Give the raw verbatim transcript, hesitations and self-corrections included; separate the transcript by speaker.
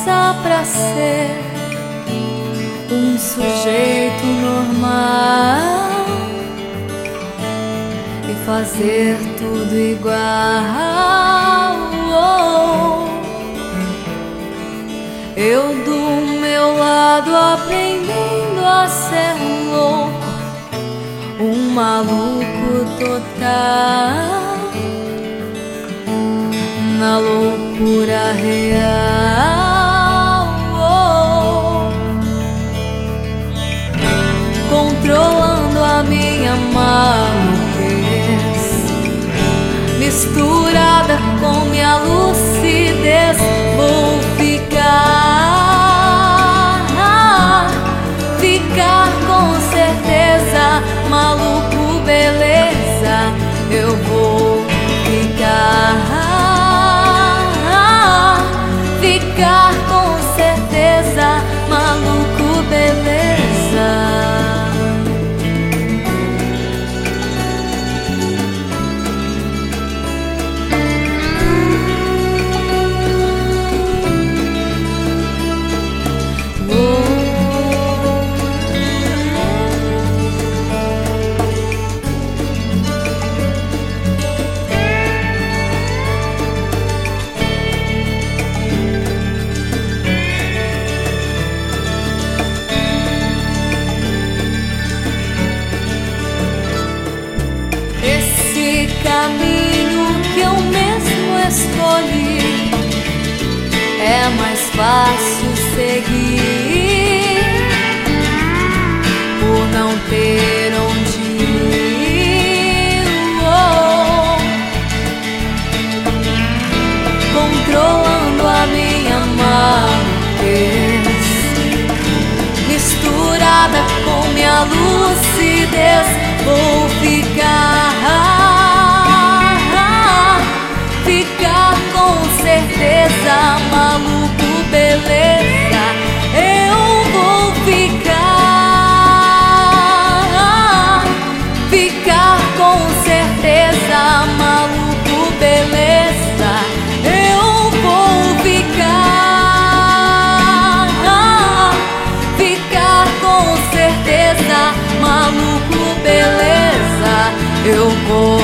Speaker 1: força pra ser um sujeito normal e fazer tudo igual. Eu do meu lado aprendendo a ser louco, um maluco total, na loucura real, oh. Controlando a minha maluquez, misturada com minha lucidez, vou ficar, ficar com certeza, maluco, beleza, eu vou ficar. Ficar com certeza, maluco, beleza. Esse caminho que eu mesmo escolhi é mais fácil seguir, por não ter onde ir, oh. Controlando a minha maluquez, misturada com minha lucidez, vou ficar, ficar com certeza, maluco, beleza, eu vou ficar, ficar com certeza, maluco, beleza, eu vou ficar, ficar com certeza, maluco, beleza, eu vou